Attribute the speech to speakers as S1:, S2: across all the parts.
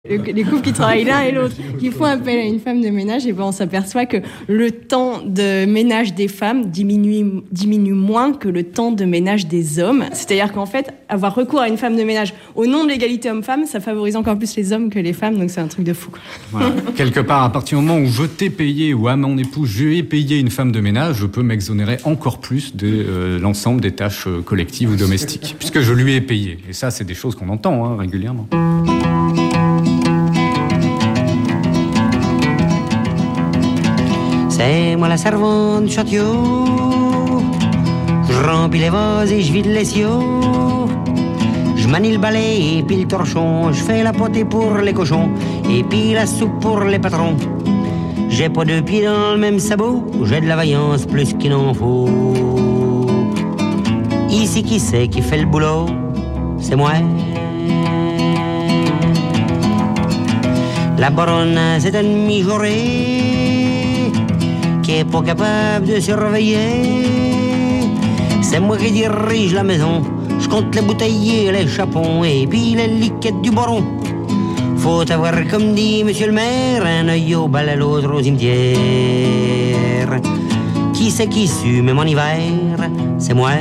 S1: Les couples qui travaillent l'un et l'autre, qui font appel à une femme de ménage, et ben on s'aperçoit que le temps de ménage des femmes diminue moins que le temps de ménage des hommes. C'est-à-dire qu'en fait, avoir recours à une femme de ménage au nom de l'égalité homme-femme, ça favorise encore plus les hommes que les femmes, donc c'est un truc de fou.
S2: Voilà. Quelque part, à partir du moment où je t'ai payé ou à mon époux, je ai payé une femme de ménage, je peux m'exonérer encore plus de l'ensemble des tâches collectives ou domestiques, puisque je lui ai payé. Et ça, c'est des choses qu'on entend régulièrement.
S3: C'est moi la servante du château. Je remplis les vases et je vide les siots. Je manie le balai et puis le torchon. Je fais la potée pour les cochons et puis la soupe pour les patrons. J'ai pas deux pieds dans le même sabot. J'ai de la vaillance plus qu'il n'en faut. Ici qui c'est qui fait le boulot? C'est moi. La baronne c'est une mijaurée qui est pas capable de surveiller. C'est moi qui dirige la maison. Je compte les bouteilles et les chapons et puis les liquettes du baron. Faut avoir, comme dit monsieur le maire, un œil au bal et l'autre au cimetière. Qui c'est qui sue même en hiver? C'est moi.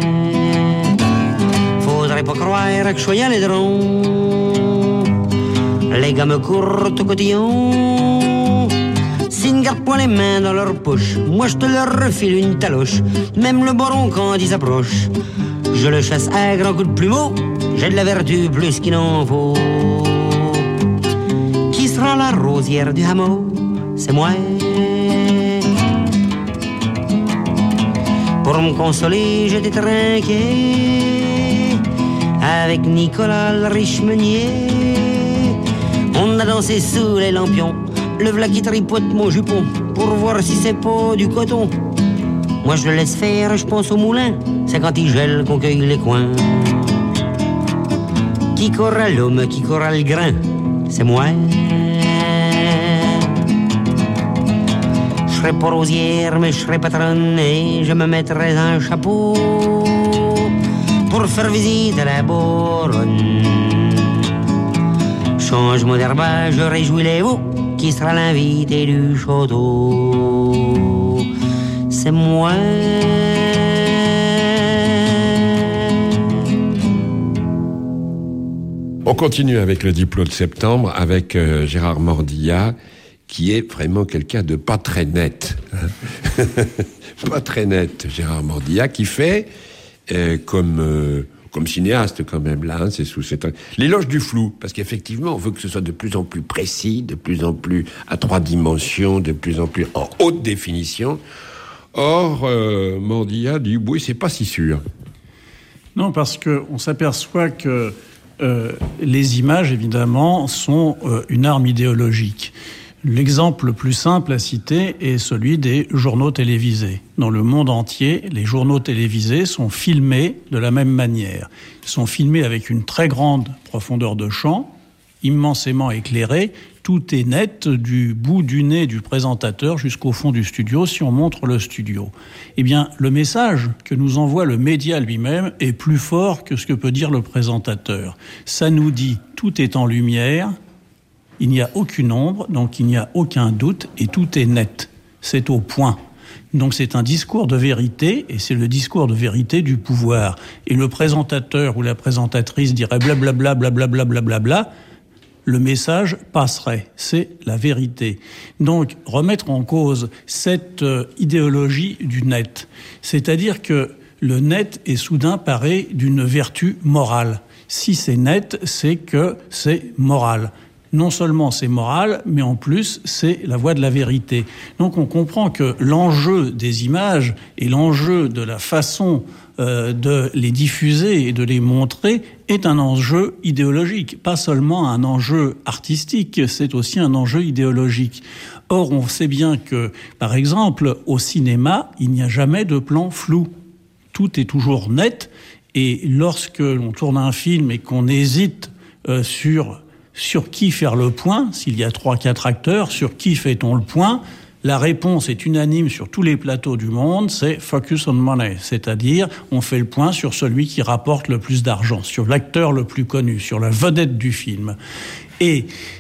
S3: Faudrait pas croire que je sois à l'édron. Les gars me courent au cotillon. S'ils ne gardent pas les mains dans leur poche, moi je te leur refile une taloche. Même le baron quand il s'approche, je le chasse à grands coups de plumeau. J'ai de la vertu plus qu'il n'en faut. Qui sera la rosière du hameau? C'est moi. Pour me consoler, j'étais trinqué avec Nicolas le riche meunier. On a dansé sous les lampions. Le v'là qui tripote mon jupon pour voir si c'est pas du coton. Moi je le laisse faire, je pense au moulin. C'est quand il gèle qu'on cueille les coins. Qui corra l'homme, qui corra le grain? C'est moi. Je serai pas rosière, mais je serai patronne et je me mettrai un chapeau pour faire visite à la baronne. Changement d'herbage, je réjouis les veaux. Qui sera l'invité du château? C'est moi.
S4: On continue avec le Diplo de septembre, avec Gérard Mordillat, qui est vraiment quelqu'un de pas très net. Pas très net, Gérard Mordillat, qui fait comme cinéaste quand même, là, hein, c'est sous cette... l'éloge du flou, parce qu'effectivement, on veut que ce soit de plus en plus précis, de plus en plus à 3 dimensions, de plus en plus en haute définition. Or, Mordillat dit, oui, c'est pas si sûr.
S5: Non, parce qu'on s'aperçoit que les images, évidemment, sont une arme idéologique. L'exemple le plus simple à citer est celui des journaux télévisés. Dans le monde entier, les journaux télévisés sont filmés de la même manière. Ils sont filmés avec une très grande profondeur de champ, immensément éclairés. Tout est net du bout du nez du présentateur jusqu'au fond du studio, si on montre le studio. Eh bien, le message que nous envoie le média lui-même est plus fort que ce que peut dire le présentateur. Ça nous dit « tout est en lumière », il n'y a aucune ombre, donc il n'y a aucun doute, et tout est net. C'est au point. Donc c'est un discours de vérité, et c'est le discours de vérité du pouvoir. Et le présentateur ou la présentatrice dirait blablabla, blablabla, blablabla, le message passerait. C'est la vérité. Donc remettre en cause cette idéologie du net, c'est-à-dire que le net est soudain paré d'une vertu morale. Si c'est net, c'est que c'est moral. Non seulement c'est moral, mais en plus c'est la voie de la vérité. Donc on comprend que l'enjeu des images et l'enjeu de la façon de les diffuser et de les montrer est un enjeu idéologique, pas seulement un enjeu artistique, c'est aussi un enjeu idéologique. Or, on sait bien que, par exemple, au cinéma, il n'y a jamais de plan flou. Tout est toujours net, et lorsque l'on tourne un film et qu'on hésite sur qui faire le point, s'il y a 3-4 acteurs, sur qui fait-on le point? La réponse est unanime sur tous les plateaux du monde, c'est focus on money, c'est-à-dire on fait le point sur celui qui rapporte le plus d'argent, sur l'acteur le plus connu, sur la vedette du film. Et